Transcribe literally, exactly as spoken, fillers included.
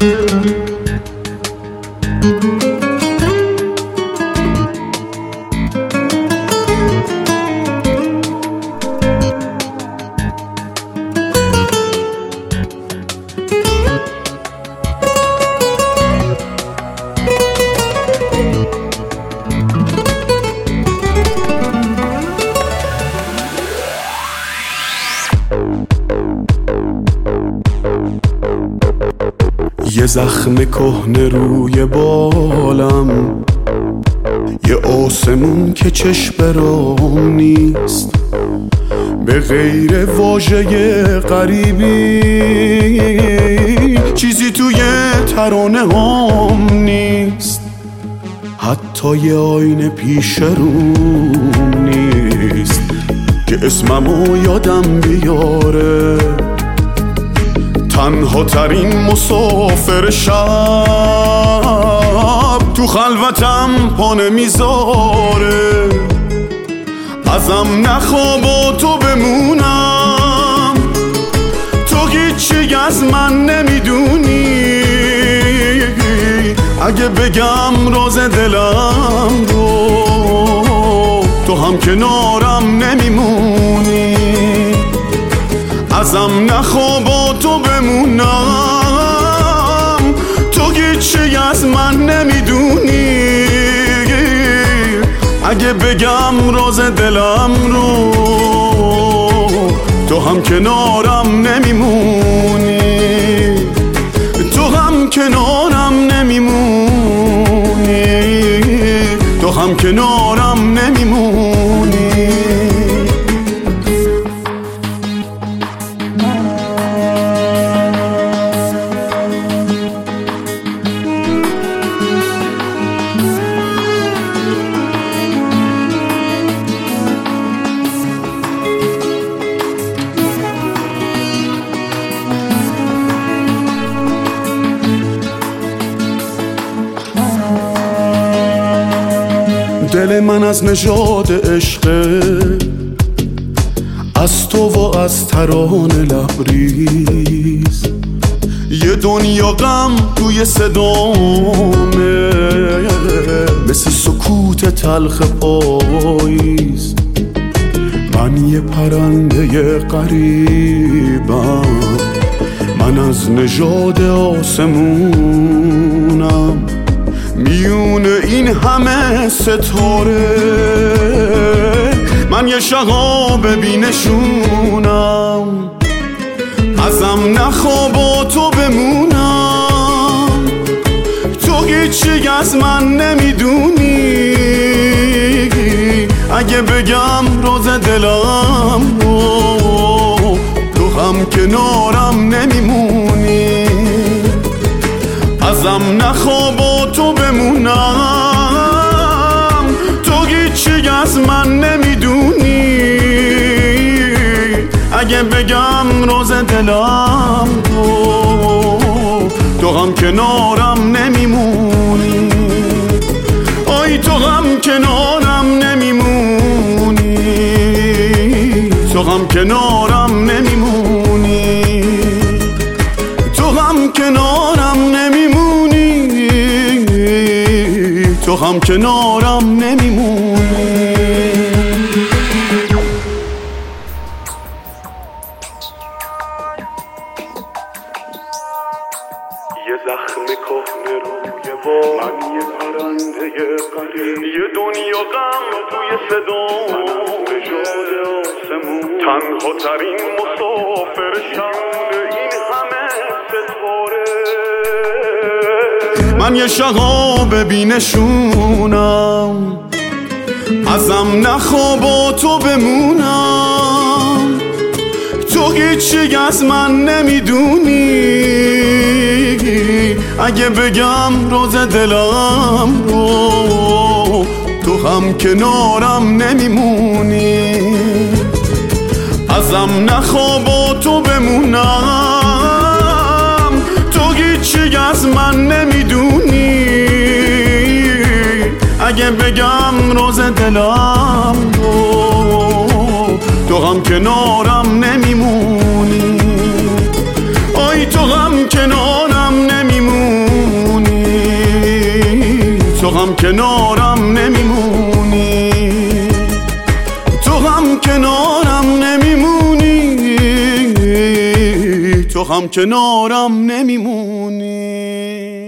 یه زخم کهنه روی بالم، یه آسمون که چشم برام نیست، به غیر واژه غریبی چیزی توی ترانه هام نیست، حتی یه آینه پیش روم نیست که اسممو یادم بیاره. تنها ترین مسافر شب تو خلوتم پا نمیذاره، ازم نخوا با تو بمونم، تو هیچی از من نمیدونی، اگه بگم راز دلم رو تو هم کنارم نمیمونی، ازم نخوا با تو بمونم، تو هیچی از من نمیدونی، اگه بگم راز دلم رو تو هم کنارم نمیمونی، تو هم کنارم نمیمونی، تو هم کنارم نمیمونی. دل من از نژاد عشقه، از تو و از ترانه لبریز، یه دنیا غم توی صدامه، مثل سکوت تلخ پاییز، من یه پرنده غریبم، من از نژاد آسمونم، میون این همه ستاره من یه شهاب بینشونم، ازم نخوا با تو بمونم، تو هیچی از من نمیدونی، اگه بگم راز دلم رو تو هم کنارم نمیمونی، ازم نخوا با تو بمونم، تو هیچی از من نمیدونی، اگه بگم راز دلم رو تو هم کنارم نمیمونی، آی تو هم کنارم نمیمونی، تو هم کنارم نمیمونی، تو هم کنارم نمیمونی، تو هم کنارم نمیمونی. یه زخم کهنه روی بال، من یه پرنده غریب، یه دنیا غم توی صدام، نژاد آسمون، تنها ترین مسافر شب این همه ستاره، من یه شهاب بینشونم، ازم نخوا با تو بمونم، تو هیچی از من نمیدونی، اگه بگم راز دلم رو تو هم کنارم نمیمونی، ازم نخوا با تو بمونم، تو هیچی از من نمیدونی، اگه بگم راز دلم رو تو هم کنارم نمیمونی، آی تو هم کنارم نمیمونی، تو هم کنارم نمیمونی، تو هم کنارم نمیمونی، تو هم کنارم نمیمونی.